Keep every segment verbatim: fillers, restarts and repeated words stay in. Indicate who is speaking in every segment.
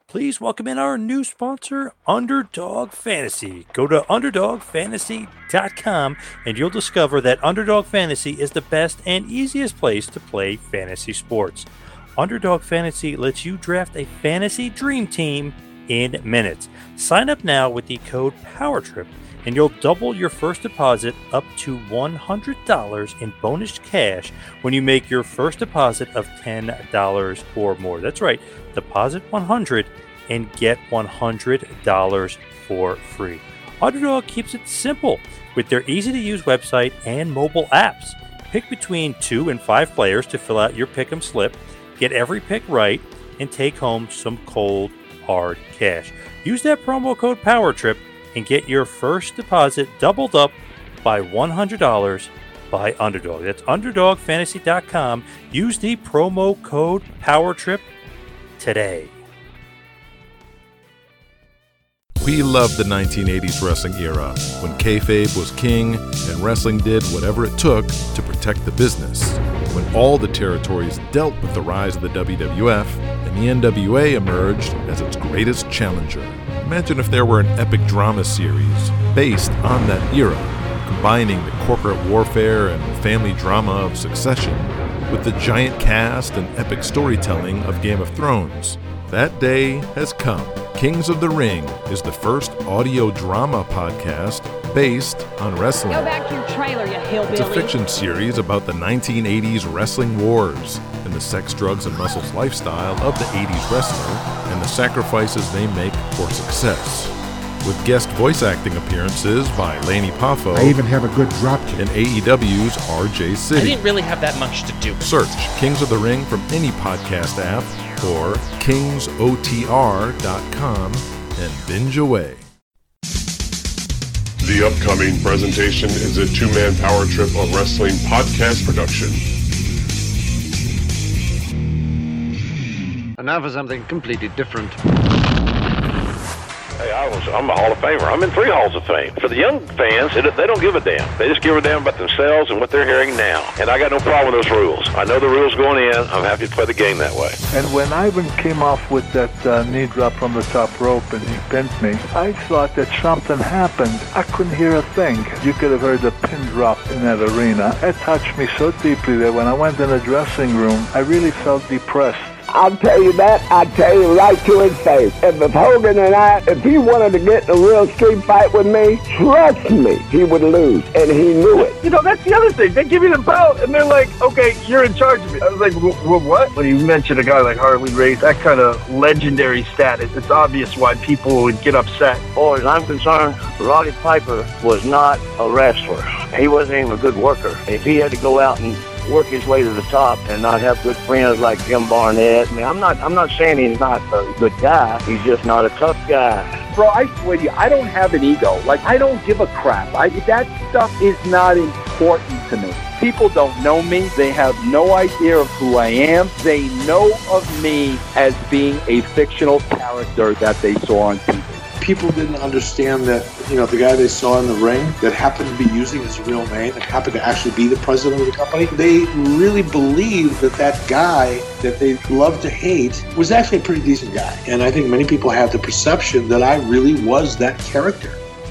Speaker 1: Please welcome in our new sponsor, Underdog Fantasy. Go to underdog fantasy dot com and you'll discover that Underdog Fantasy is the best and easiest place to play fantasy sports. Underdog Fantasy lets you draft a fantasy dream team in minutes. Sign up now with the code POWERTRIP and you'll double your first deposit up to one hundred dollars in bonus cash when you make your first deposit of ten dollars or more. That's right, deposit one hundred dollars and get one hundred dollars for free. Underdog keeps it simple with their easy-to-use website and mobile apps. Pick between two and five players to fill out your pick'em slip, get every pick right, and take home some cold, hard cash. Use that promo code POWERTRIP and get your first deposit doubled up by one hundred dollars by Underdog. That's underdog fantasy dot com. Use the promo code POWERTRIP today.
Speaker 2: We loved the nineteen eighties wrestling era, when kayfabe was king and wrestling did whatever it took to protect the business. When all the territories dealt with the rise of the W W F and the N W A emerged as its greatest challenger. Imagine if there were an epic drama series based on that era, combining the corporate warfare and family drama of Succession with the giant cast and epic storytelling of Game of Thrones. That day has come. Kings of the Ring is the first audio drama podcast based on wrestling.
Speaker 3: Go back to your trailer, you hillbilly.
Speaker 2: It's a fiction series about the nineteen eighties wrestling wars and the sex, drugs, and muscles lifestyle of the eighties wrestler and the sacrifices they make for success. With guest voice acting appearances by Laney Poffo.
Speaker 4: I even have a good drop kick.
Speaker 2: And A E W's R J City.
Speaker 5: I didn't really have that much to do.
Speaker 2: Search Kings of the Ring from any podcast app or kings o t r dot com and binge away.
Speaker 6: The upcoming presentation is a two-man power trip of wrestling podcast production.
Speaker 7: And now for something completely different.
Speaker 8: Hey, I was, I'm a Hall of Famer. I'm in three Halls of Fame. For the young fans, it, they don't give a damn. They just give a damn about themselves and what they're hearing now. And I got no problem with those rules. I know the rules going in. I'm happy to play the game that way.
Speaker 9: And when Ivan came off with that uh, knee drop from the top rope and he pinned me, I thought that something happened. I couldn't hear a thing. You could have heard the pin drop in that arena. It touched me so deeply that when I went in the dressing room, I really felt depressed.
Speaker 10: I'll tell you that, I'll tell you right to his face. If, if Hogan and I, if he wanted to get in a real street fight with me, trust me, he would lose, and he knew it.
Speaker 11: You know, that's the other thing. They give you the belt, and they're like, okay, you're in charge of it. I was like, well, what? When you mention a guy like Harley Race, that kind of legendary status, it's obvious why people would get upset.
Speaker 12: As far as I'm concerned, Roddy Piper was not a wrestler. He wasn't even a good worker. If he had to go out and work his way to the top and not have good friends like Jim Barnett. I mean, I'm not I'm not saying he's not a good guy. He's just not a tough guy.
Speaker 13: Bro, I swear to you, I don't have an ego. Like, I don't give a crap. I, that stuff is not important to me. People don't know me. They have no idea of who I am. They know of me as being a fictional character that they saw on T V.
Speaker 14: People didn't understand that, you know, the guy they saw in the ring that happened to be using his real name, that happened to actually be the president of the company, they really believed that that guy that they loved to hate was actually a pretty decent guy. And I think many people have the perception that I really was that character.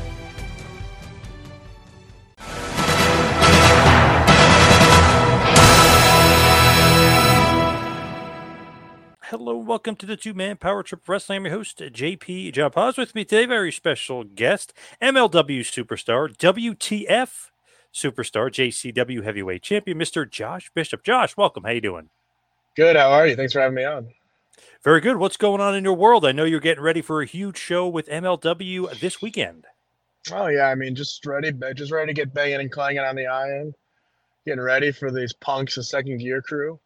Speaker 1: Hello, welcome to the two-man Power Trip Wrestling. I'm your host, J P John Paz. With me today, very special guest, M L W superstar, W T F superstar, J C W heavyweight champion, Mister Josh Bishop. Josh, welcome. How you doing?
Speaker 15: Good. How are you? Thanks for having me on.
Speaker 1: Very good. What's going on in your world? I know you're getting ready for a huge show with M L W this weekend.
Speaker 15: Oh, yeah. I mean, just ready, just ready to get banging and clanging on the iron. Getting ready for these punks, the second gear crew.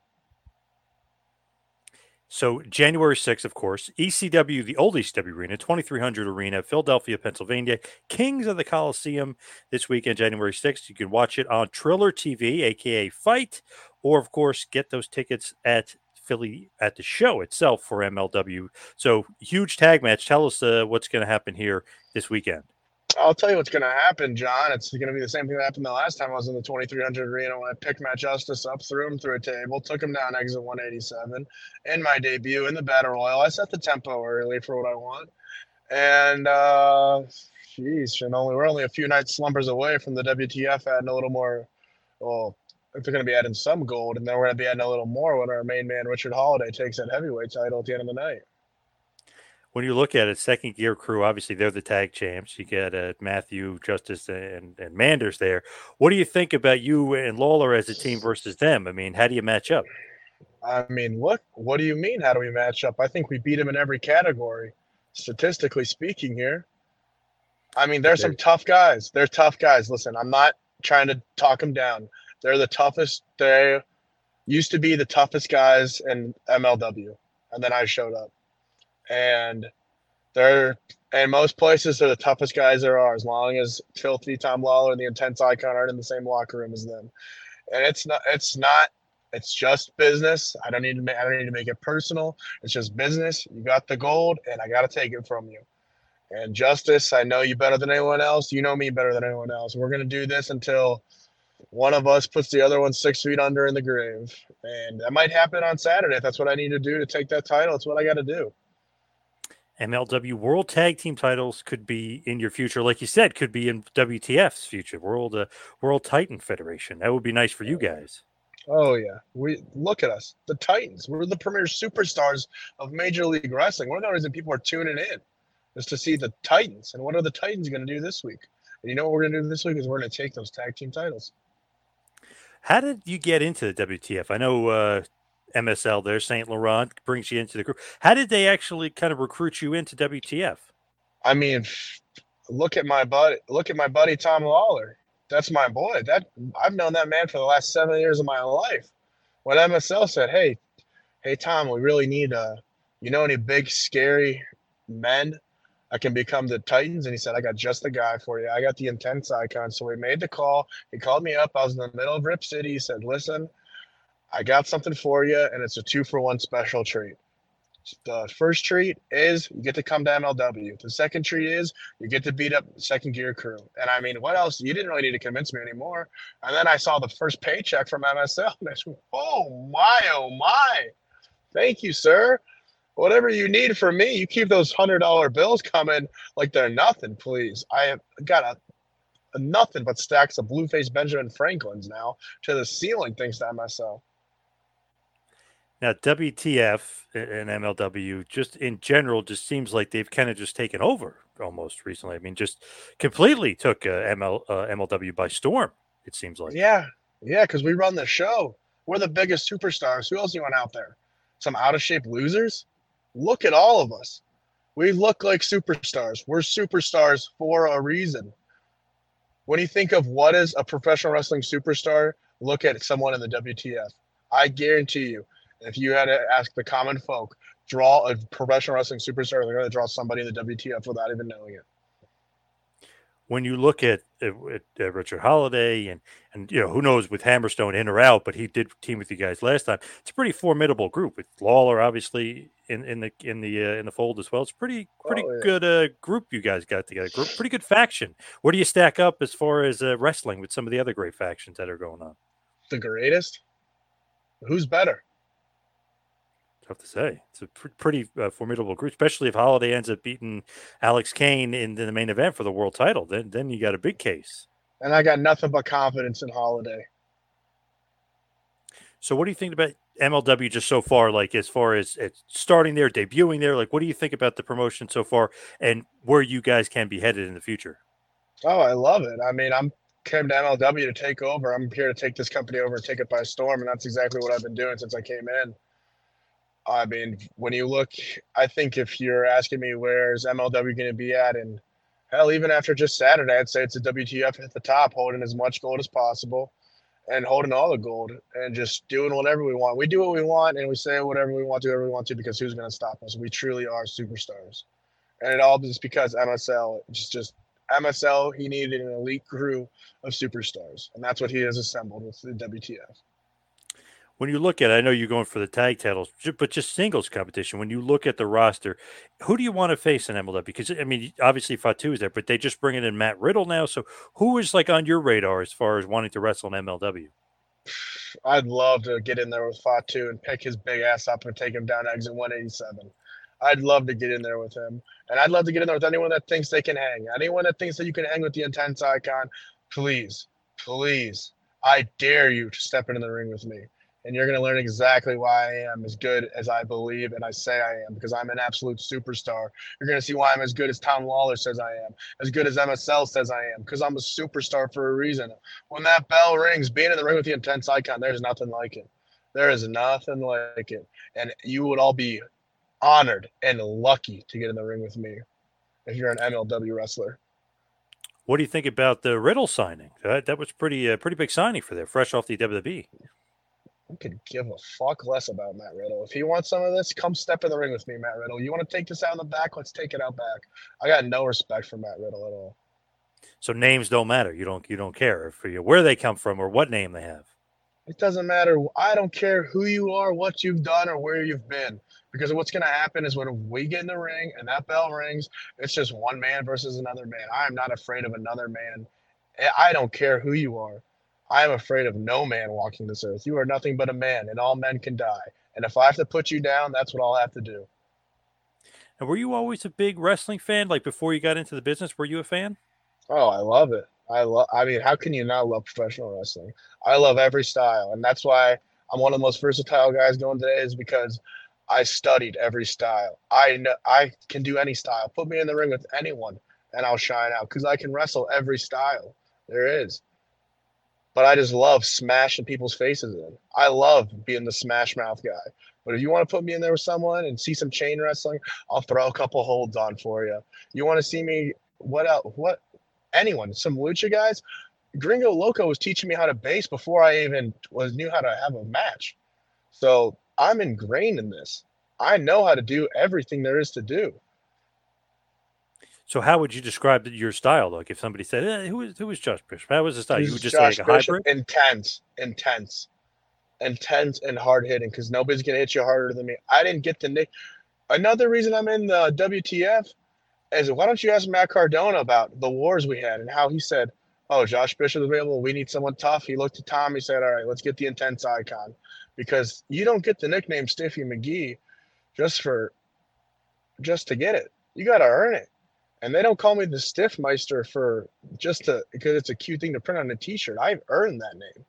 Speaker 1: So January sixth, of course, E C W, the old E C W arena, twenty-three hundred Arena, Philadelphia, Pennsylvania, Kings of the Coliseum this weekend, January sixth. You can watch it on Triller T V, a k a. Fight, or, of course, get those tickets at Philly at the show itself for M L W. So huge tag match. Tell us uh, what's going to happen here this weekend.
Speaker 15: I'll tell you what's going to happen, John. It's going to be the same thing that happened the last time I was in the twenty-three hundred arena when I picked Matt Justice up, threw him through a table, took him down exit one eighty-seven. In my debut in the Battle Royal, I set the tempo early for what I want. And, uh, geez, and only, we're only a few nights slumbers away from the W T F adding a little more, well, if they're going to be adding some gold, and then we're going to be adding a little more when our main man, Richard Holiday, takes that heavyweight title at the end of the night.
Speaker 1: When you look at it, Second Gear Crew, obviously they're the tag champs. You got uh, Matthew, Justice, and, and Manders there. What do you think about you and Lawler as a team versus them? I mean, how do you match up?
Speaker 15: I mean, look, what do you mean? How do we match up? I think we beat them in every category, statistically speaking here. I mean, there's some tough guys. They're tough guys. Listen, I'm not trying to talk them down. They're the toughest. They used to be the toughest guys in M L W, and then I showed up. And they're in most places they're the toughest guys there are, as long as Filthy, Tom Lawler, and the Intense Icon aren't in the same locker room as them. And it's not. It's not. It's just business. I don't need to. Make, I don't need to make it personal. It's just business. You got the gold, and I got to take it from you. And Justice, I know you better than anyone else. You know me better than anyone else. We're gonna do this until one of us puts the other one six feet under in the grave, and that might happen on Saturday. If that's what I need to do to take that title, it's what I got to do.
Speaker 1: M L W World Tag Team titles could be in your future, like you said, could be in W T F's future, World uh, World Titan Federation. That would be nice for you guys.
Speaker 15: Oh yeah, we look at us, the Titans. We're the premier superstars of Major League Wrestling. One of the reasons people are tuning in is to see the Titans. And what are the Titans going to do this week? And you know what we're going to do this week is we're going to take those tag team titles.
Speaker 1: How did you get into the W T F? I know uh, M S L there, Saint Laurent brings you into the group. How did they actually kind of recruit you into W T F?
Speaker 15: I mean, look at my buddy. Look at my buddy Tom Lawler. That's my boy. That I've known that man for the last seven years of my life. When M S L said, "Hey, hey Tom, we really need uh, you know any big scary men that can become the Titans?" And he said, "I got just the guy for you. I got the Intense Icon." So we made the call. He called me up. I was in the middle of Rip City. He said, "Listen, I got something for you, and it's a two for one special treat. The first treat is you get to come to M L W. The second treat is you get to beat up Second Gear Crew." And I mean, what else? You didn't really need to convince me anymore. And then I saw the first paycheck from M S L, and I said, "Oh my, oh my! Thank you, sir. Whatever you need from me, you keep those hundred dollar bills coming like they're nothing, please. I have got a, a nothing but stacks of Blueface Benjamin Franklins now to the ceiling, thanks to M S L."
Speaker 1: Now, W T F and M L W, just in general, just seems like they've kind of just taken over almost recently. I mean, just completely took uh, M L, uh, M L W by storm, it seems like.
Speaker 15: Yeah, yeah, because we run the show. We're the biggest superstars. Who else do you want out there? Some out-of-shape losers? Look at all of us. We look like superstars. We're superstars for a reason. When you think of what is a professional wrestling superstar, look at someone in the W T F. I guarantee you, if you had to ask the common folk, draw a professional wrestling superstar, they're going to draw somebody in the W T F without even knowing it.
Speaker 1: When you look at, at, at Richard Holiday and, and, you know, who knows with Hammerstone in or out, but he did team with you guys last time. It's a pretty formidable group with Lawler, obviously in, in the, in the, uh, in the fold as well. It's pretty, pretty oh, yeah. good uh, group you guys got together. Group, pretty good faction. Where do you stack up as far as uh, wrestling with some of the other great factions that are going on?
Speaker 15: The greatest? Who's better?
Speaker 1: Tough to say. It's a pr- pretty uh, formidable group, especially if Holiday ends up beating Alex Kane in, in the main event for the world title. Then, then you got a big case.
Speaker 15: And I got nothing but confidence in Holiday.
Speaker 1: So, what do you think about M L W just so far? Like, as far as, as starting there, debuting there, like, what do you think about the promotion so far, and where you guys can be headed in the future?
Speaker 15: Oh, I love it. I mean, I'm came to M L W to take over. I'm here to take this company over and take it by storm, and that's exactly what I've been doing since I came in. I mean, when you look, I think if you're asking me where's M L W going to be at, and hell, even after just Saturday, I'd say it's a W T F at the top, holding as much gold as possible and holding all the gold and just doing whatever we want. We do what we want, and we say whatever we want to, whatever we want to, because who's going to stop us? We truly are superstars. And it all is because M S L, just, just M S L, he needed an elite crew of superstars, and that's what he has assembled with the W T F.
Speaker 1: When you look at it, I know you're going for the tag titles, ju- but just singles competition. When you look at the roster, who do you want to face in M L W? Because I mean, obviously Fatu is there, but they just bring in Matt Riddle now. So who is like on your radar as far as wanting to wrestle in M L W?
Speaker 15: I'd love to get in there with Fatu and pick his big ass up and take him down exit one eighty-seven. I'd love to get in there with him. And I'd love to get in there with anyone that thinks they can hang. Anyone that thinks that you can hang with the Intense Icon, please, please, I dare you to step into the ring with me. And you're going to learn exactly why I am as good as I believe and I say I am, because I'm an absolute superstar. You're going to see why I'm as good as Tom Lawler says I am, as good as M S L says I am, because I'm a superstar for a reason. When that bell rings, being in the ring with the Intense Icon, there's nothing like it. There is nothing like it. And you would all be honored and lucky to get in the ring with me if you're an M L W wrestler.
Speaker 1: What do you think about the Riddle signing? That, that was pretty uh, pretty big signing for there, fresh off the W W E.
Speaker 15: I could give a fuck less about Matt Riddle. If he wants some of this, come step in the ring with me, Matt Riddle. You want to take this out in the back? Let's take it out back. I got no respect for Matt Riddle at all.
Speaker 1: So names don't matter. You don't you don't care for you where they come from or what name they have.
Speaker 15: It doesn't matter. I don't care who you are, what you've done, or where you've been. Because what's going to happen is when we get in the ring and that bell rings, it's just one man versus another man. I am not afraid of another man. I don't care who you are. I am afraid of no man walking this earth. You are nothing but a man, and all men can die. And if I have to put you down, that's what I'll have to do.
Speaker 1: And were you always a big wrestling fan? Like before you got into the business, were you a fan?
Speaker 15: Oh, I love it. I love. I mean, how can you not love professional wrestling? I love every style, and that's why I'm one of the most versatile guys going today. Is because I studied every style. I know I can do any style. Put me in the ring with anyone, and I'll shine out because I can wrestle every style there is. But I just love smashing people's faces in. I love being the smash mouth guy. But if you want to put me in there with someone and see some chain wrestling, I'll throw a couple holds on for you. You want to see me? What else? What? Anyone? Some lucha guys? Gringo Loco was teaching me how to base before I even was knew how to have a match. So I'm ingrained in this. I know how to do everything there is to do.
Speaker 1: So how would you describe your style, like if somebody said, eh, who is who is Josh Bishop? How was the style?
Speaker 15: Who's
Speaker 1: You would just
Speaker 15: Josh
Speaker 1: say like a
Speaker 15: Bishop?
Speaker 1: hybrid?
Speaker 15: Intense, intense, intense, and hard hitting. Because nobody's gonna hit you harder than me. I didn't get the nick. Another reason I'm in the W T F is why don't you ask Matt Cardona about the wars we had and how he said, "Oh, Josh Bishop is available. We need someone tough." He looked at Tom. He said, "All right, let's get the Intense Icon," because you don't get the nickname Stiffy McGee just for just to get it. You got to earn it. And they don't call me the Stiffmeister for just to because it's a cute thing to print on a T-shirt. I've earned that name.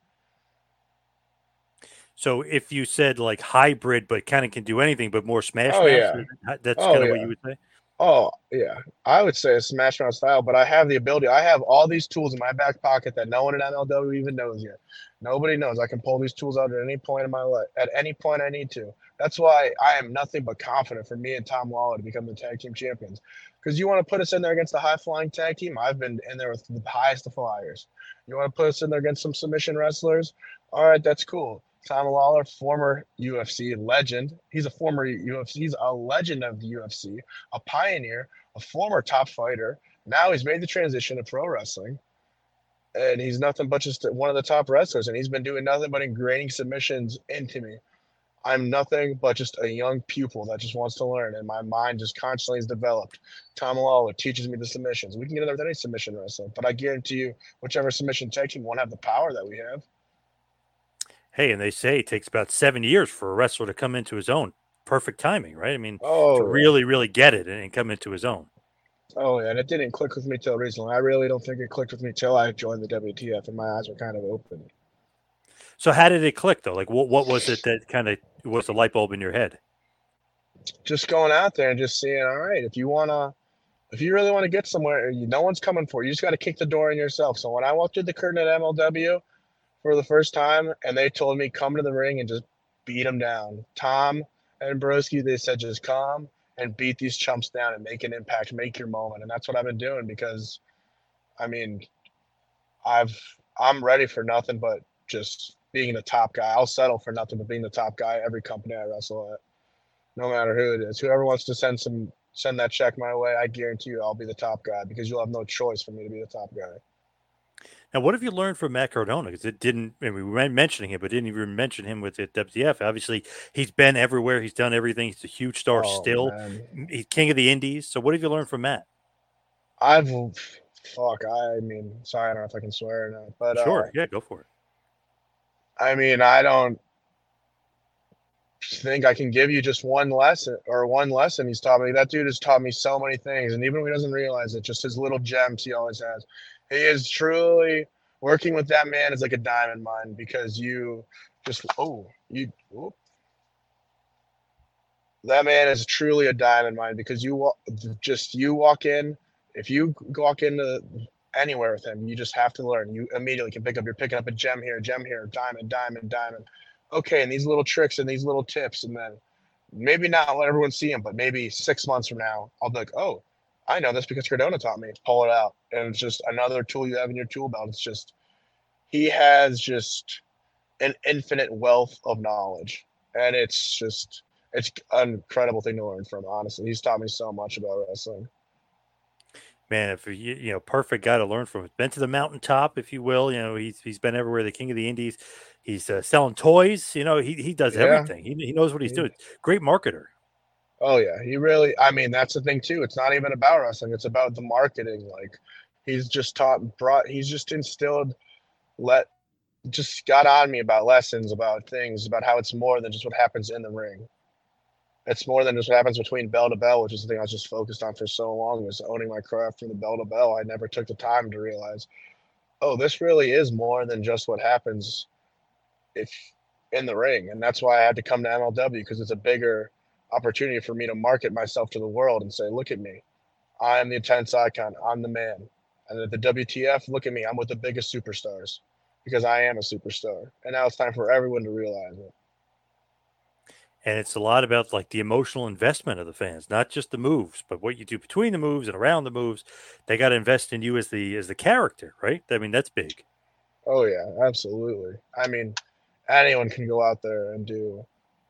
Speaker 1: So if you said like hybrid, but kind of can do anything, but more smash
Speaker 15: Oh
Speaker 1: mouth,
Speaker 15: yeah,
Speaker 1: that's
Speaker 15: oh
Speaker 1: kind of
Speaker 15: yeah.
Speaker 1: what you would say.
Speaker 15: Oh yeah, I would say a smash mouth style, but I have the ability. I have all these tools in my back pocket that no one in M L W even knows yet. Nobody knows. I can pull these tools out at any point in my life, at any point I need to. That's why I am nothing but confident for me and Tom Lawler to become the tag team champions. Because you want to put us in there against the high flying tag team? I've been in there with the highest of flyers. You want to put us in there against some submission wrestlers? All right, that's cool. Tom Lawler, former U F C legend. He's a former U F C. He's a legend of the U F C, a pioneer, a former top fighter. Now he's made the transition to pro wrestling, and he's nothing but just one of the top wrestlers. And he's been doing nothing but ingraining submissions into me. I'm nothing but just a young pupil that just wants to learn, and my mind just constantly is developed. Tom Lawler teaches me the submissions. We can get in there with any submission wrestling, but I guarantee you, whichever submission tag team won't have the power that we have.
Speaker 1: Hey, and they say it takes about seven years for a wrestler to come into his own. Perfect timing, right? I mean,
Speaker 15: Oh,
Speaker 1: to
Speaker 15: yeah.
Speaker 1: really, really get it and come into his own.
Speaker 15: Oh, yeah, and it didn't click with me till recently. I really don't think it clicked with me till I joined the W T F, and my eyes were kind of open.
Speaker 1: So how did it click though? Like what what was it that kind of was the light bulb in your head?
Speaker 15: Just going out there and just seeing, all right, if you want to, if you really want to get somewhere, you, no one's coming for you. You just got to kick the door in yourself. So when I walked through the curtain at M L W for the first time, and they told me come to the ring and just beat them down, Tom and Broski, they said just come and beat these chumps down and make an impact, make your moment, and that's what I've been doing because, I mean, I've I'm ready for nothing but just being the top guy. I'll settle for nothing but being the top guy at every company I wrestle at, no matter who it is. Whoever wants to send some send that check my way, I guarantee you I'll be the top guy because you'll have no choice for me to be the top guy.
Speaker 1: Now, what have you learned from Matt Cardona? Because it didn't, I mean, we were mentioning him, but didn't even mention him with the W T F. Obviously, he's been everywhere. He's done everything. He's a huge star
Speaker 15: Oh,
Speaker 1: still.
Speaker 15: man.
Speaker 1: He's king of the Indies. So, what have you learned from Matt?
Speaker 15: I've fuck. I mean, sorry, I don't know if I can swear or not, but
Speaker 1: Sure,
Speaker 15: uh,
Speaker 1: yeah, go for it.
Speaker 15: I mean, I don't think I can give you just one lesson or one lesson he's taught me. That dude has taught me so many things, and even when he doesn't realize it, just his little gems he always has. He is truly working with that man is like a diamond mine because you just oh you whoop. That man is truly a diamond mine because you walk just you walk in. If you walk into anywhere with him, you just have to learn. You immediately can pick up. You're picking up a gem here, gem here, diamond, diamond, diamond. Okay, and these little tricks and these little tips, and then maybe not let everyone see them, but maybe six months from now, I'll be like, oh, I know this because Cardona taught me. Pull it out, and it's just another tool you have in your tool belt. It's just he has just an infinite wealth of knowledge, and it's just it's an incredible thing to learn from. Honestly, he's taught me so much about wrestling.
Speaker 1: Man, if you you know, perfect guy to learn from. Been to the mountaintop, if you will. You know, he's he's been everywhere. The king of the Indies. He's uh, selling toys. You know, he he does
Speaker 15: Yeah.
Speaker 1: everything. He he knows what he's
Speaker 15: He-
Speaker 1: doing. Great marketer.
Speaker 15: Oh yeah, he really. I mean, that's the thing too. It's not even about wrestling. It's about the marketing. Like he's just taught, brought. He's just instilled. Let just got on me about lessons, about things, about how it's more than just what happens in the ring. It's more than just what happens between bell to bell, which is the thing I was just focused on for so long, was owning my craft from the bell to bell. I never took the time to realize, oh, this really is more than just what happens if in the ring. And that's why I had to come to M L W, because it's a bigger opportunity for me to market myself to the world and say, look at me. I'm the intense icon. I'm the man. And at the W T F, look at me. I'm with the biggest superstars because I am a superstar. And now it's time for everyone to realize it.
Speaker 1: And it's a lot about like the emotional investment of the fans, not just the moves, but what you do between the moves and around the moves. They got to invest in you as the as the character, right? I mean, that's big.
Speaker 15: Oh yeah, absolutely. I mean, anyone can go out there and do,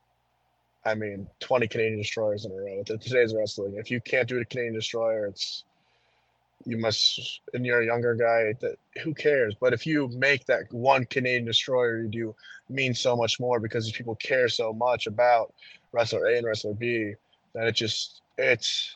Speaker 15: I mean, twenty Canadian destroyers in a row. With today's wrestling, if you can't do a Canadian destroyer, it's you must. And you're a younger guy, that who cares? But if you make that one Canadian destroyer you do mean so much more because these people care so much about wrestler A and wrestler B, that it just it's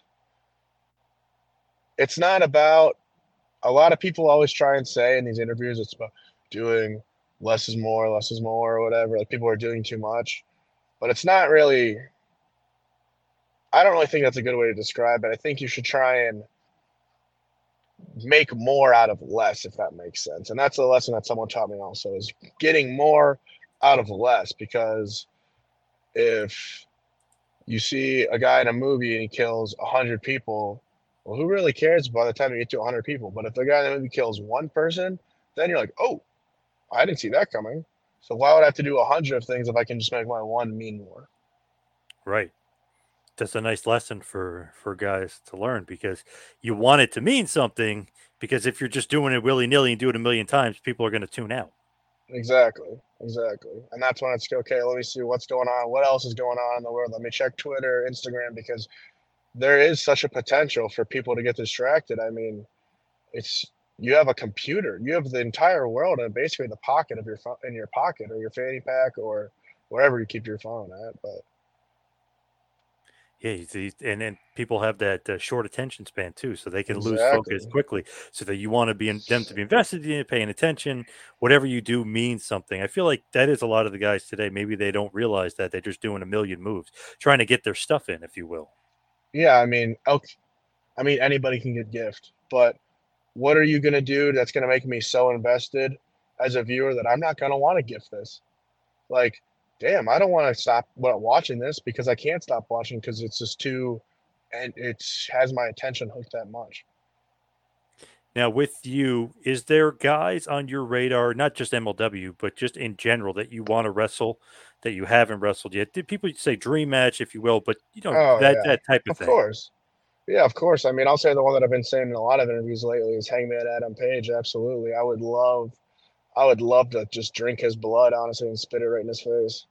Speaker 15: it's not about. A lot of people always try and say in these interviews it's about doing less is more, less is more, or whatever. Like people are doing too much, but it's not really. I don't really think that's a good way to describe it. I think you should try and make more out of less, if that makes sense. And that's a lesson that someone taught me also, is getting more out of less. Because if you see a guy in a movie and he kills a hundred people, well, who really cares by the time you get to a hundred people? But if the guy in the movie kills one person, then you're like, oh, I didn't see that coming. So why would I have to do a hundred of things if I can just make my one mean more?
Speaker 1: Right. That's a nice lesson for for guys to learn, because you want it to mean something, because if you're just doing it willy-nilly and do it a million times, people are going to tune out.
Speaker 15: Exactly. Exactly. And that's when it's okay, let me see what's going on. What else is going on in the world? Let me check Twitter, Instagram, because there is such a potential for people to get distracted. I mean, it's you have a computer, you have the entire world in basically the pocket of your phone, in your pocket or your fanny pack or wherever you keep your phone at. But
Speaker 1: Yeah, you see, and then people have that uh, short attention span too, so they can lose
Speaker 15: Exactly.
Speaker 1: focus quickly. So that you want to be in, them to be invested in it, paying attention. Whatever you do means something. I feel like that is a lot of the guys today. Maybe they don't realize that they're just doing a million moves, trying to get their stuff in, if you will.
Speaker 15: yeah, I mean, okay, I mean anybody can get gift, but what are you gonna do that's gonna make me so invested as a viewer that I'm not gonna want to gift this? Like, damn, I don't want to stop wa- watching this because I can't stop watching because it's just too, and it has my attention hooked that much.
Speaker 1: Now, with you, is there guys on your radar, not just M L W, but just in general, that you want to wrestle that you haven't wrestled yet? Did people say dream match, if you will, but you know
Speaker 15: Oh
Speaker 1: that
Speaker 15: yeah,
Speaker 1: that type of
Speaker 15: of
Speaker 1: thing?
Speaker 15: course. Yeah, of course. I mean, I'll say the one that I've been saying in a lot of interviews lately is Hangman Adam Page. Absolutely, I would love, I would love to just drink his blood, honestly, and spit it right in his face.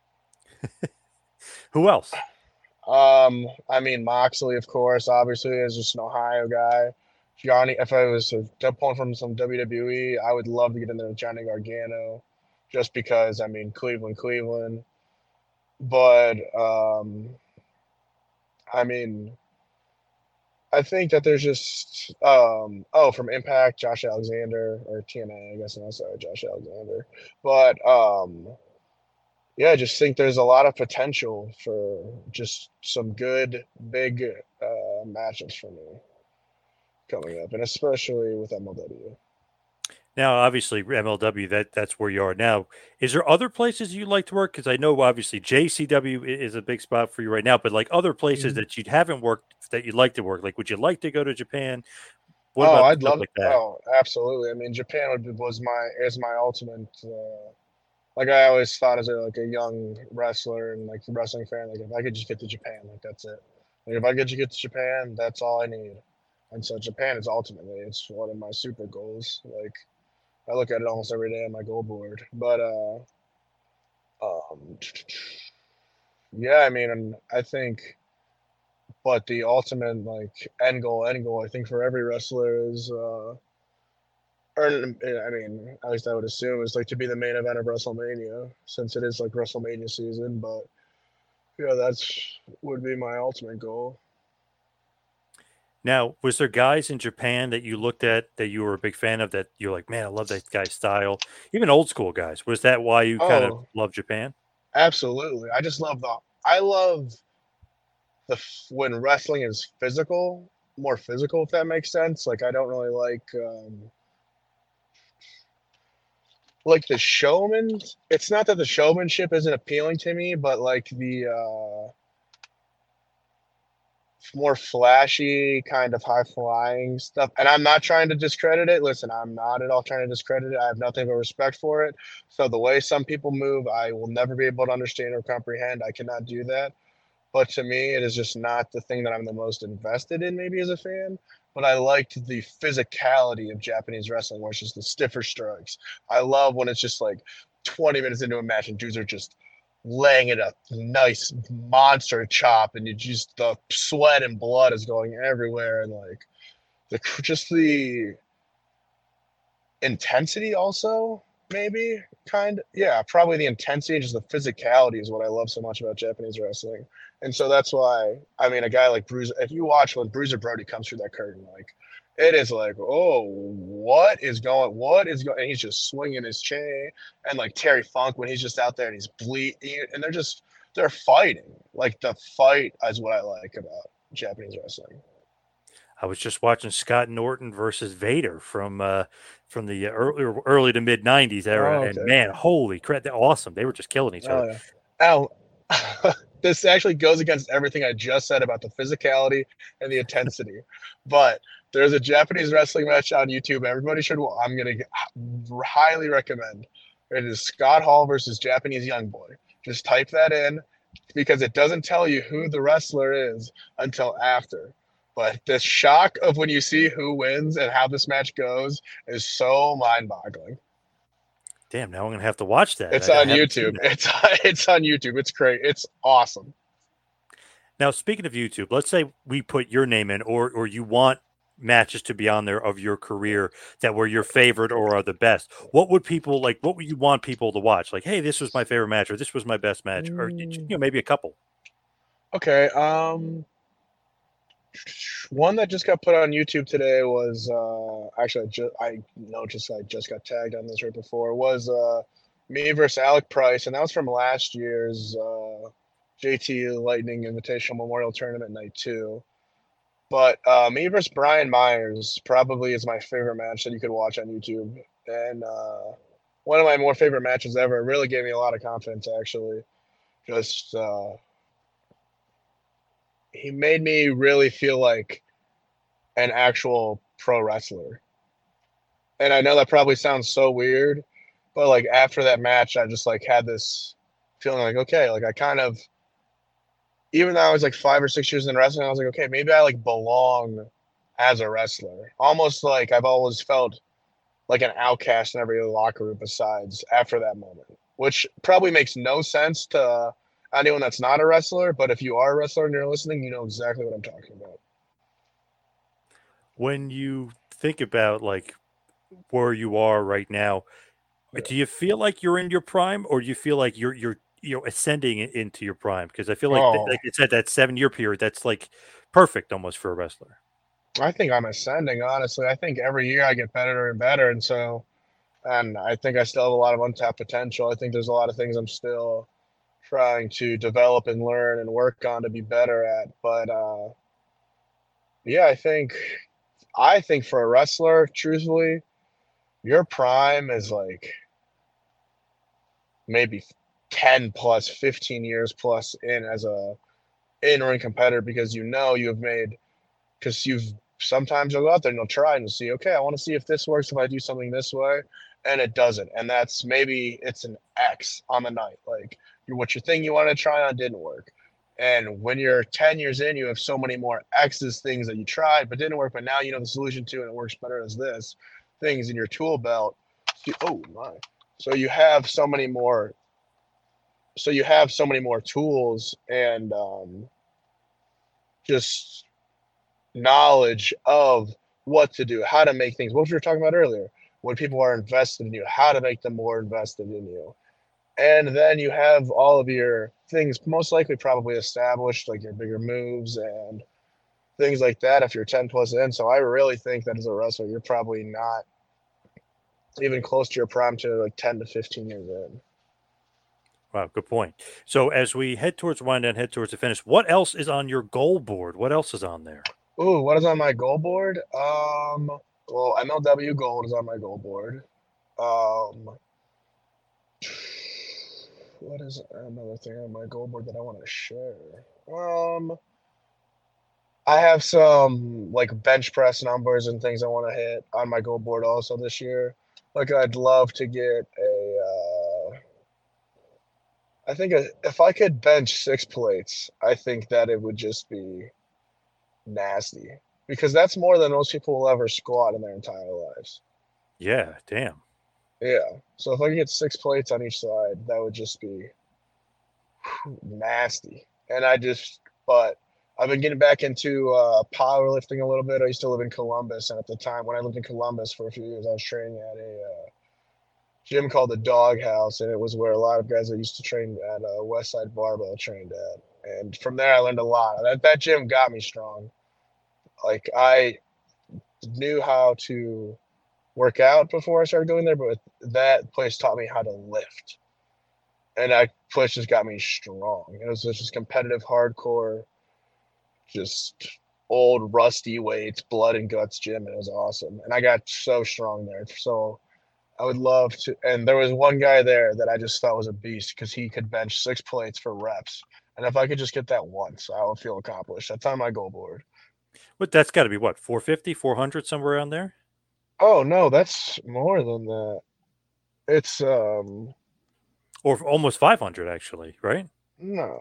Speaker 1: Who else?
Speaker 15: Um, I mean, Moxley, of course, obviously, is just an Ohio guy. Johnny, if I was to pull from some W W E, I would love to get in there with Johnny Gargano, just because, I mean, Cleveland, Cleveland. But, um, I mean, I think that there's just, um, oh, from Impact, Josh Alexander, or T N A, I guess, I'm sorry, Josh Alexander. But, um, yeah, I just think there's a lot of potential for just some good, big uh, matchups for me coming up, and especially with M L W.
Speaker 1: Now, obviously, M L W, that that's where you are now. Is there other places you'd like to work? Because I know, obviously, J C W i- is a big spot for you right now, but like other places
Speaker 15: Mhm.
Speaker 1: that you haven't worked that you'd like to work, like would you like to go to Japan? What
Speaker 15: Oh,
Speaker 1: about
Speaker 15: I'd
Speaker 1: stuff
Speaker 15: love.
Speaker 1: like that?
Speaker 15: Oh, absolutely. I mean, Japan would be, was my is my ultimate. Uh, like I always thought as a like a young wrestler and like wrestling fan, like if I could just get to Japan, like that's it. Like if I could just get to Japan, that's all I need. And so Japan is ultimately it's one of my super goals. Like I look at it almost every day on my goal board. But uh, um, yeah, I mean, and I think. But the ultimate like end goal, end goal, I think for every wrestler is, uh, or I mean, at least I would assume is like to be the main event of WrestleMania, since it is like WrestleMania season. But yeah, that's would be my ultimate goal.
Speaker 1: Now, was there guys in Japan that you looked at that you were a big fan of that you're like, man, I love that guy's style? Even old school guys. Was that why you kind of
Speaker 15: Oh,
Speaker 1: love Japan?
Speaker 15: absolutely. I just love the. I love the f- when wrestling is physical, more physical, if that makes sense. Like I don't really like. Um, like the showman it's not that the showmanship isn't appealing to me, but like the uh more flashy kind of high flying stuff, and I'm not trying to discredit it. Listen, I'm not at all trying to discredit it. I have nothing but respect for it. So the way some people move, I will never be able to understand or comprehend. I cannot do that. But to me, it is just not the thing that I'm the most invested in, maybe as a fan. But I liked the physicality of Japanese wrestling, where it's just the stiffer strikes. I love when it's just like twenty minutes into a match and dudes are just laying it a nice monster chop, and you just the sweat and blood is going everywhere, and like the just the intensity also maybe kind of yeah probably the intensity and just the physicality is what I love so much about Japanese wrestling. And so that's why I mean a guy like Bruiser, if you watch when Bruiser Brody comes through that curtain, like it is like, oh, what is going what is going, and he's just swinging his chain, and like Terry Funk when he's just out there and he's bleeding, and they're just they're fighting. Like the fight is what I like about Japanese wrestling.
Speaker 1: I was just watching Scott Norton versus Vader from uh, from the early early to mid nineties era,
Speaker 15: Oh,
Speaker 1: and
Speaker 15: okay.
Speaker 1: man, holy crap, they're awesome! They were just killing each
Speaker 15: Oh
Speaker 1: other.
Speaker 15: yeah. Al, this actually goes against everything I just said about the physicality and the intensity. But there's a Japanese wrestling match on YouTube. Everybody should. I'm gonna highly recommend. It is Scott Hall versus Japanese Young Boy. Just type that in because it doesn't tell you who the wrestler is until after. But the shock of when you see who wins and how this match goes is so mind-boggling.
Speaker 1: Damn, now I'm gonna have to watch that.
Speaker 15: It's
Speaker 1: I, I
Speaker 15: on
Speaker 1: haven't seen
Speaker 15: YouTube.
Speaker 1: that.
Speaker 15: It's it's on YouTube. It's great. It's awesome.
Speaker 1: Now, speaking of YouTube, let's say we put your name in, or or you want matches to be on there of your career that were your favorite or are the best. What would people like? What would you want people to watch? Like, hey, this was my favorite match, or this was my best match, or you know, maybe a couple.
Speaker 15: Okay. Um, one that just got put on YouTube today was uh, actually I, ju- I know just I just got tagged on this right before was uh, me versus Alec Price, and that was from last year's uh, J T Lightning Invitational Memorial Tournament night two. But uh, me versus Brian Myers probably is my favorite match that you could watch on YouTube, and uh, one of my more favorite matches ever. It really gave me a lot of confidence, actually. Just uh, he made me really feel like an actual pro wrestler. And I know that probably sounds so weird, but like after that match, I just like had this feeling like, okay, like I kind of, even though I was like five or six years in wrestling, I was like, okay, maybe I like belong as a wrestler. Almost like I've always felt like an outcast in every locker room besides after that moment, which probably makes no sense to anyone that's not a wrestler. But if you are a wrestler and you're listening, you know exactly what I'm talking about.
Speaker 1: When you think about like where you are right now, do you feel like you're in your prime, or do you feel like you're you're you know ascending in- into your prime? Because I feel like, th-
Speaker 15: Oh,
Speaker 1: like you said, that seven year period, that's like perfect almost for a wrestler.
Speaker 15: I think I'm ascending, honestly. I think every year I get better and better. And so, and I think I still have a lot of untapped potential. I think there's a lot of things I'm still trying to develop and learn and work on to be better at. But uh, yeah, I think, I think for a wrestler, truthfully, your prime is like maybe ten plus, fifteen years plus in as a in-ring competitor, because you know you've made, because you've sometimes you'll go out there and you'll try and see, okay, I want to see if this works if I do something this way, and it doesn't, and that's maybe it's an X on the night, like you what your thing you want to try on didn't work, and when you're ten years in, you have so many more X's, things that you tried but didn't work, but now you know the solution to, and it works better as this things in your tool belt. Oh my! So you have so many more. So you have so many more tools and um, just knowledge of what to do, how to make things. What we were talking about earlier, when people are invested in you, how to make them more invested in you. And then you have all of your things most likely probably established, like your bigger moves and things like that if you're ten plus in. So I really think that as a wrestler, you're probably not even close to your prime to like ten to fifteen years in.
Speaker 1: Wow, good point. So as we head towards wind down, head towards the finish, what else is on your goal board? What else is on there?
Speaker 15: Ooh, what is on my goal board? Um, well, M L W Gold is on my goal board. Um, what is another thing on my goal board that I want to share? Um, I have some like bench press numbers and things I want to hit on my goal board also this year. Like I'd love to get a. Uh, I think a, if I could bench six plates, I think that it would just be nasty, because that's more than most people will ever squat in their entire lives.
Speaker 1: Yeah, damn.
Speaker 15: Yeah. So if I could get six plates on each side, that would just be nasty. And I just, but I've been getting back into uh, powerlifting a little bit. I used to live in Columbus, and at the time when I lived in Columbus for a few years, I was training at a uh, gym called the Dog House, and it was where a lot of guys that used to train at uh, Westside Barbell trained at. And from there, I learned a lot. That that gym got me strong. Like I knew how to work out before I started going there, but that place taught me how to lift, and that place just got me strong. It was just competitive, hardcore, just old rusty weights, blood and guts gym, and it was awesome. And I got so strong there. So I would love to. And there was one guy there that I just thought was a beast because he could bench six plates for reps. And if I could just get that once, I would feel accomplished. That's on my goal board.
Speaker 1: But that's got to be what, four fifty, four hundred, somewhere around there?
Speaker 15: Oh, no, that's more than that. It's, um,
Speaker 1: or almost five hundred, actually, right?
Speaker 15: No.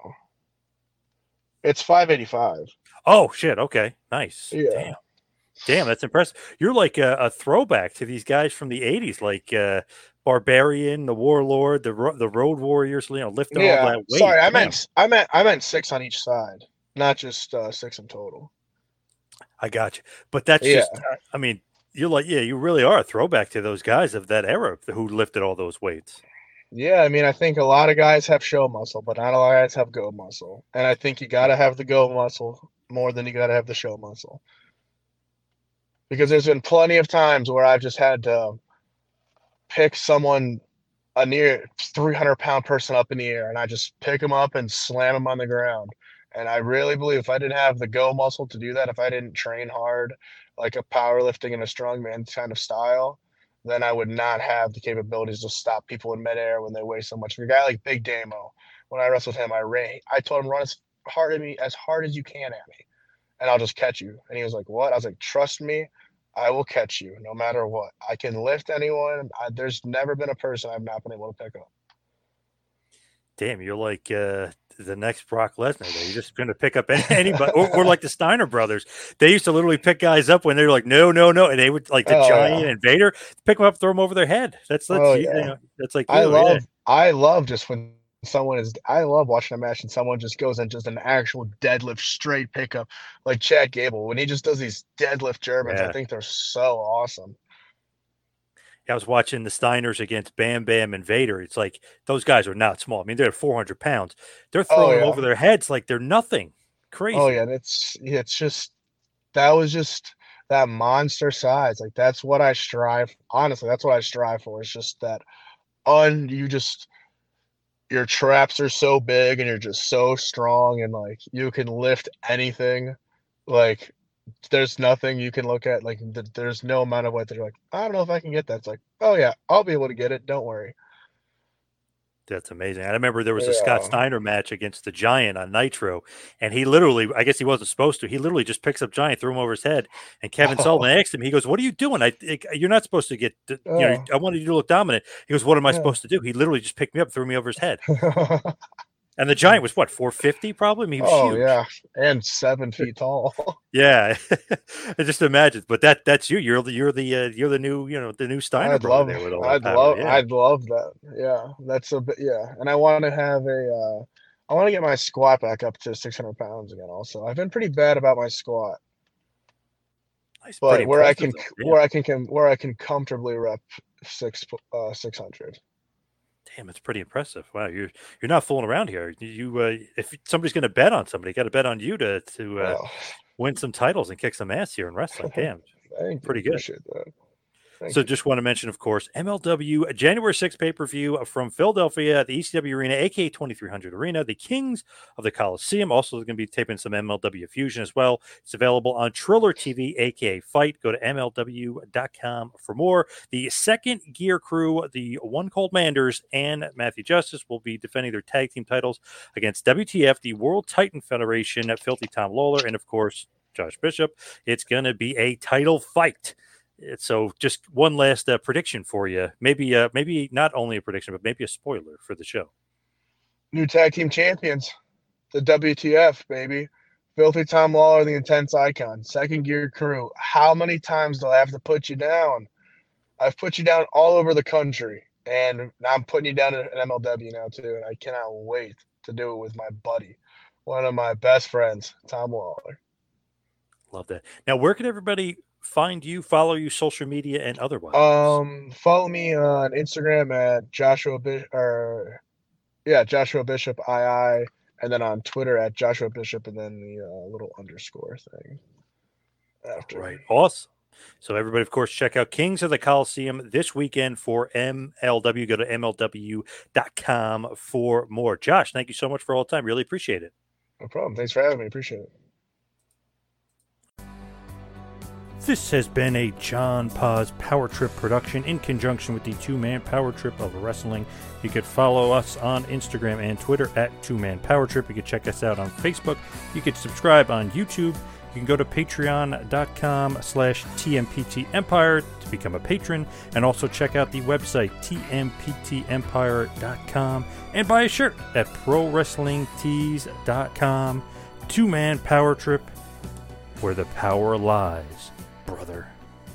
Speaker 15: It's five eighty-five.
Speaker 1: Oh, shit. Okay. Nice.
Speaker 15: Yeah.
Speaker 1: Damn. Damn, that's impressive. You're like a, a throwback to these guys from the eighties, like uh, Barbarian, the Warlord, the ro- the Road Warriors, you know, lifting
Speaker 15: yeah.
Speaker 1: all that weight.
Speaker 15: Sorry, I
Speaker 1: Damn.
Speaker 15: meant I meant I meant six on each side, not just uh, six in total.
Speaker 1: I got you. But that's
Speaker 15: Yeah.
Speaker 1: just, I mean, you're like, yeah, you really are a throwback to those guys of that era who lifted all those weights.
Speaker 15: Yeah, I mean, I think a lot of guys have show muscle, but not a lot of guys have go muscle. And I think you got to have the go muscle more than you got to have the show muscle. Because there's been plenty of times where I've just had to pick someone, a near three hundred pound person up in the air, and I just pick them up and slam them on the ground. And I really believe if I didn't have the go muscle to do that, if I didn't train hard, like a powerlifting and a strongman kind of style, then I would not have the capabilities to stop people in midair when they weigh so much. For a guy like Big Damo, when I wrestled him, I ran, I told him, run as hard at me, as hard as you can at me, and I'll just catch you. And he was like, what? I was like, trust me, I will catch you no matter what. I can lift anyone. I, there's never been a person I've not been able to pick up.
Speaker 1: Damn, you're like uh, the next Brock Lesnar. You're just going to pick up any, anybody, or, or like the Steiner brothers. They used to literally pick guys up when they were like, no, no, no, and they would like the
Speaker 15: Oh,
Speaker 1: Giant
Speaker 15: yeah.
Speaker 1: and Vader, pick them up, throw them over their head. That's that's
Speaker 15: Oh,
Speaker 1: you
Speaker 15: yeah.
Speaker 1: know, that's like
Speaker 15: I
Speaker 1: literally
Speaker 15: love,
Speaker 1: it.
Speaker 15: I love just when someone is. I love watching a match and someone just goes and just an actual deadlift straight pickup, like Chad Gable when he just does these deadlift Germans.
Speaker 1: Yeah.
Speaker 15: I think they're so awesome.
Speaker 1: I was watching the Steiners against Bam Bam and Vader. It's like those guys are not small. I mean, they're four hundred pounds. They're throwing
Speaker 15: Oh,
Speaker 1: them
Speaker 15: yeah.
Speaker 1: over their heads like they're nothing. Crazy.
Speaker 15: Oh yeah, and it's yeah, it's just that was just that monster size. Like that's what I strive. Honestly, that's what I strive for. It's just that un you just your traps are so big and you're just so strong and like you can lift anything. Like there's nothing you can look at. Like th- there's no amount of weight that you're like, I don't know if I can get that. It's like, oh yeah, I'll be able to get it. Don't worry.
Speaker 1: That's amazing. I remember there was a Scott
Speaker 15: Yeah.
Speaker 1: Steiner match against the Giant on Nitro, and he literally, I guess he wasn't supposed to, he literally just picks up Giant, threw him over his head, and Kevin Sullivan asked him, he goes, what are you doing? I, it- You're not supposed to get, you know,
Speaker 15: Yeah.
Speaker 1: I wanted you to look dominant. He goes, what am I
Speaker 15: Yeah.
Speaker 1: supposed to do? He literally just picked me up, threw me over his head. And the Giant was what, four fifty probably? I mean, he was
Speaker 15: Oh
Speaker 1: huge.
Speaker 15: yeah, and seven feet tall.
Speaker 1: Yeah. I just imagine, but that that's you. You're the you're the uh, you're the new, you know, the new Steiner
Speaker 15: I'd
Speaker 1: brother
Speaker 15: love,
Speaker 1: there with all that
Speaker 15: I'd
Speaker 1: power.
Speaker 15: love,
Speaker 1: Yeah.
Speaker 15: I'd love that. Yeah, that's a bit. Yeah, and I want to have a. Uh, I want to get my squat back up to six hundred pounds again. Also, I've been pretty bad about my squat,
Speaker 1: Nice,
Speaker 15: but
Speaker 1: pretty
Speaker 15: where I
Speaker 1: impressive,
Speaker 15: can,
Speaker 1: though. Yeah.
Speaker 15: where I can, can, where I can comfortably rep six, uh, six hundred.
Speaker 1: Damn, it's pretty impressive. Wow, you're you're not fooling around here. You, uh, if somebody's going to bet on somebody, got to bet on you to to uh,
Speaker 15: Wow.
Speaker 1: win some titles and kick some ass here in wrestling. Damn,
Speaker 15: Thank you.
Speaker 1: pretty good.
Speaker 15: Appreciate that. Thank
Speaker 1: So
Speaker 15: you.
Speaker 1: just want to mention, of course, M L W January sixth pay-per-view from Philadelphia at the E C W Arena, aka twenty-three hundred Arena, the Kings of the Coliseum. Also going to be taping some M L W Fusion as well. It's available on Triller T V, aka Fight. Go to M L W dot com for more. The second Gear Crew, the One Cold Manders and Matthew Justice, will be defending their tag team titles against W T F, the World Titan Federation, Filthy Tom Lawler, and of course, Josh Bishop. It's going to be a title fight. So just one last uh, prediction for you. Maybe uh, maybe not only a prediction, but maybe a spoiler for the show.
Speaker 15: New tag team champions, the W T F baby, Filthy Tom Lawler, the Intense Icon, Second Gear Crew. How many times do I have to put you down? I've put you down all over the country, and now I'm putting you down at M L W now too, and I cannot wait to do it with my buddy, one of my best friends, Tom Lawler.
Speaker 1: Love that. Now, where can everybody find you, follow you, social media, and otherwise?
Speaker 15: Um, follow me on Instagram at Joshua Bishop, or yeah, Joshua Bishop I I, and then on Twitter at Joshua Bishop, and then the uh, little underscore thing after.
Speaker 1: Right. Awesome. So everybody, of course, check out Kings of the Coliseum this weekend for M L W. Go to M L W dot com for more. Josh, thank you so much for all the time. Really appreciate it.
Speaker 15: No problem. Thanks for having me. Appreciate it.
Speaker 1: This has been a John Paz Power Trip production in conjunction with the Two Man Power Trip of Wrestling. You could follow us on Instagram and Twitter at Two Man Power Trip. You could check us out on Facebook. You could subscribe on YouTube. You can go to patreon.com slash TMPT Empire to become a patron, and also check out the website T M P T empire dot com and buy a shirt at pro wrestling tees dot com. Two Man Power Trip, where the power lies, brother.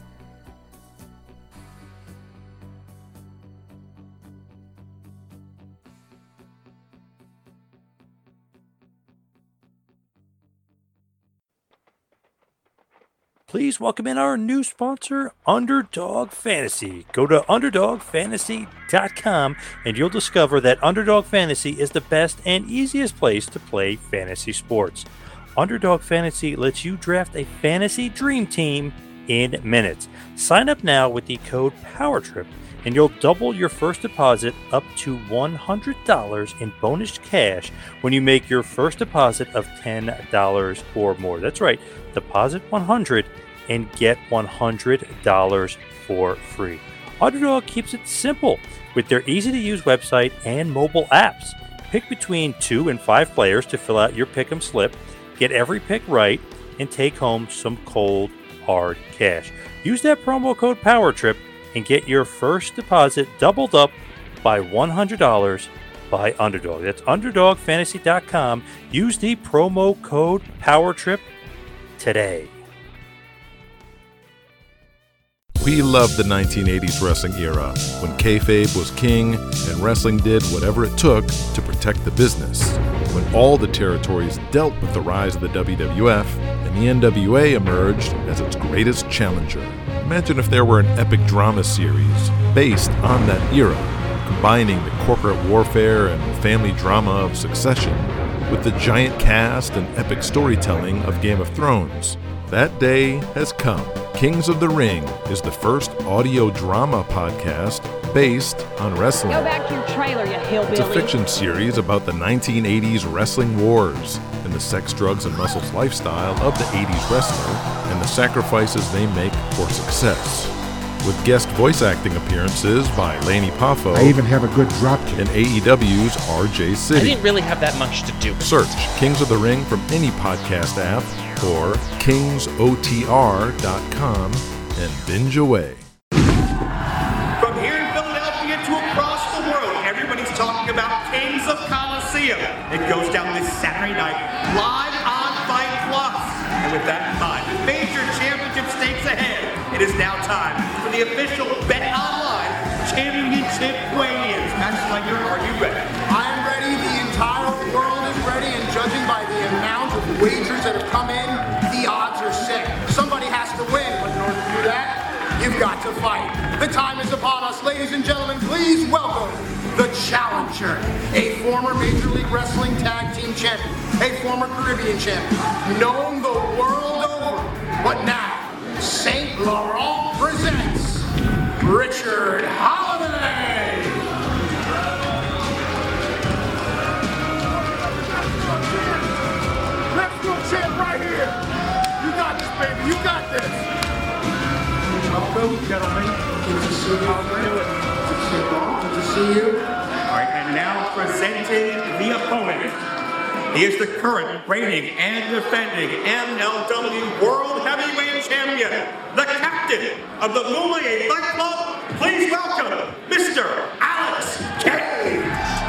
Speaker 1: Please welcome in our new sponsor, Underdog Fantasy. Go to underdog fantasy dot com and you'll discover that Underdog Fantasy is the best and easiest place to play fantasy sports. Underdog Fantasy lets you draft a fantasy dream team in minutes. Sign up now with the code POWERTRIP and you'll double your first deposit up to one hundred dollars in bonus cash when you make your first deposit of ten dollars or more. That's right, deposit one hundred dollars and get one hundred dollars for free. Underdog keeps it simple with their easy-to-use website and mobile apps. Pick between two and five players to fill out your pick'em slip, get every pick right, and take home some cold, hard cash. Use that promo code POWERTRIP and get your first deposit doubled up by one hundred dollars by Underdog. That's underdog fantasy dot com. Use the promo code POWERTRIP today.
Speaker 2: We loved the nineteen eighties wrestling era, when kayfabe was king and wrestling did whatever it took to protect the business. When all the territories dealt with the rise of the W W F, and the N W A emerged as its greatest challenger. Imagine if there were an epic drama series based on that era, combining the corporate warfare and family drama of Succession with the giant cast and epic storytelling of Game of Thrones. That day has come. Kings of the Ring is the first audio drama podcast based on wrestling.
Speaker 3: Go back to your trailer, you hillbilly.
Speaker 2: It's a fiction series about the nineteen eighties wrestling wars and the sex, drugs, and muscles lifestyle of the eighties wrestler and the sacrifices they make for success. With guest voice acting appearances by Laney Poffo.
Speaker 4: I even have a good drop kick.
Speaker 2: And A E W's R J City.
Speaker 5: I didn't really have that much to do with
Speaker 2: Search Kings of the Ring from any podcast app or kings o t r dot com and binge away.
Speaker 16: From here in Philadelphia to across the world, everybody's talking about Kings of Coliseum. It goes down this Saturday night, live on Fight Plus. And with that in mind, major championship stakes ahead. It is now time for the official Bet Online Championship weigh-ins. Max Slinger, are you ready?
Speaker 17: I'm ready. The entire world is ready, and judging by the amount of wagers that have come in, the odds are set. Somebody has to win, but in order to do that, you've got to fight. The time is upon us, ladies and gentlemen. Please welcome the challenger, a former Major League Wrestling Tag Team Champion, a former Caribbean champion, known the world over, but now Saint Laurent presents Richard Holiday. Let's go, champ, right here. You got this, baby. You got this. Welcome, gentlemen. Good to see you. How are you doing? Good to see you. Good to see you. All right, and now presenting the opponent. He is the current reigning and defending M L W World Heavyweight Champion, the captain of the Moulay Fight Club. Please welcome Mister Alex Cage.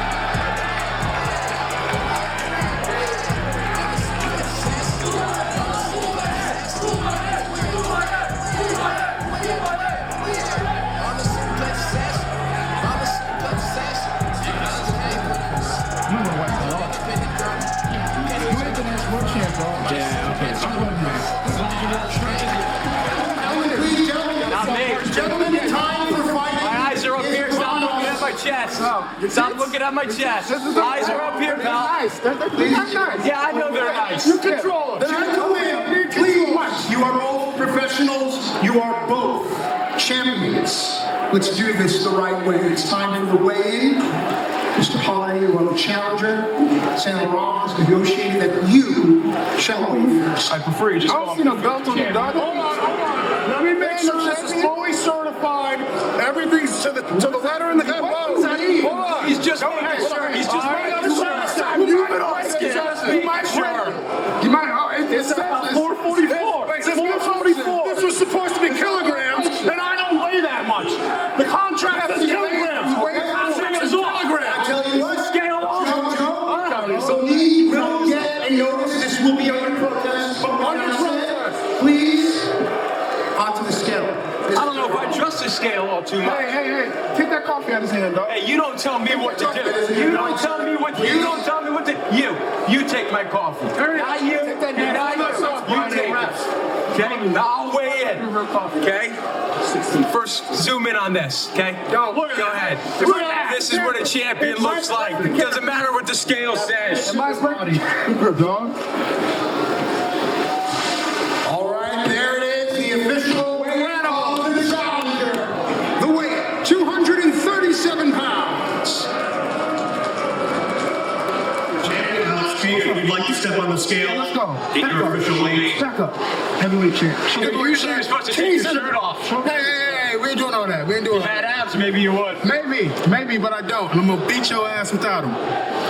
Speaker 17: Gentlemen, time for fighting.
Speaker 18: My eyes are up here. Stop looking at my chest. Oh, Stop looking at my chest. Eyes are up here, pal.
Speaker 17: Nice. They're, they're, they're nice.
Speaker 18: Yeah, I know they're nice.
Speaker 17: You control them. Gentlemen, please. You are both professionals. You are both champions. Let's do this the right way. It's time for the weigh-in. Mister Holiday, you are the challenger. Saint Laurent has negotiated that you shall weigh first.
Speaker 11: I prefer you just.
Speaker 17: I don't see no belt on the dog.
Speaker 11: Hold on, hold on. Let me make sure this is fully certified. Everything's to the to the letter in the head. Hold on.
Speaker 18: He's just
Speaker 11: Go ahead, sir.
Speaker 18: He's just
Speaker 11: You might sure. You might. Oh, it, it says four forty-four. It says four forty-four. This was supposed to be kilograms, and I don't weigh that much. The contract says kilograms. The contract is kilograms.
Speaker 17: I tell you what.
Speaker 18: Scale off.
Speaker 17: So we will get a notice. This will be under protest. Under protest. Please, onto the scale.
Speaker 18: I don't know if I trust the scale all too much.
Speaker 11: Hey, hey, hey! Take that coffee out of his hand, dog.
Speaker 18: Hey, you don't tell me what to do. You don't tell me what. You don't tell me what to. You, you take my coffee. Not you. Not you. You take it. Okay. Now I'll weigh in. Okay. First, zoom in on this. Okay. Go. Go ahead. This is what a champion looks like. It doesn't matter what the scale says.
Speaker 11: My body. Good dog.
Speaker 17: All right, there it is. The official weight of the challenger. The weight, two hundred thirty-seven pounds. Champion Alex Cage, if you'd like to step on the scale,
Speaker 11: Let's go.
Speaker 17: get your official weight.
Speaker 11: Stack up. Heavyweight champ.
Speaker 18: Usually you're supposed to take your shirt off.
Speaker 11: Hey, hey, hey, we ain't doing all that. We ain't doing all
Speaker 18: Bad
Speaker 11: that.
Speaker 18: abs, maybe you would.
Speaker 11: Maybe, maybe, but I don't. And I'm gonna beat your ass without them.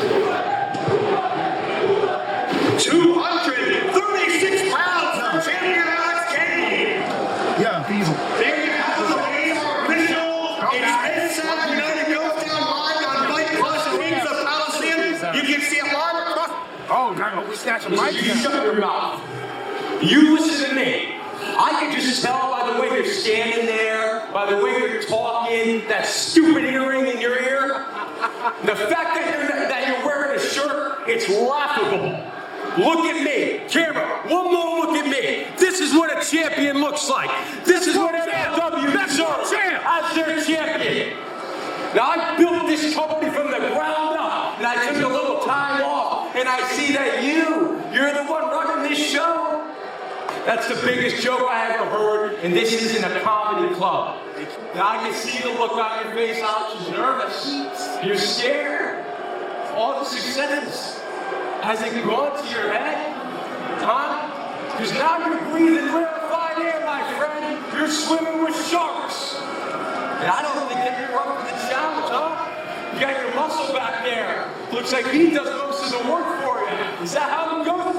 Speaker 16: two hundred thirty-six pounds, champion Alex Cage.
Speaker 11: Yeah, easy.
Speaker 16: There you have the weight official. It's Mid-South United goes down live on Fight Plus Kings of Coliseum. You can see it live across.
Speaker 11: Oh, God, we snatch a mic.
Speaker 16: You shut your mouth. You listen to me. I
Speaker 18: I can just tell by the way you're standing there, by the way you're talking, that stupid earring in your ear. The fact that you're, that you're wearing a shirt, it's laughable. Look at me. Camera, one more look at me. This is what a champion looks like. This is what M L W deserves as their champion. Now, I built this company from the ground up, and I took a little time off, and I see that you, you're the one running this show. That's the biggest joke I ever heard, and this isn't a comedy club. Now, I can see the look on your face, Alex, you're nervous. You're scared. All the successes. Has it gone to your head? Huh? Because now you're breathing rarefied air, my friend. You're swimming with sharks. And I don't think that you're up for the challenge, huh? You got your muscle back there. Looks like he does most of the work for you. Is that how it goes?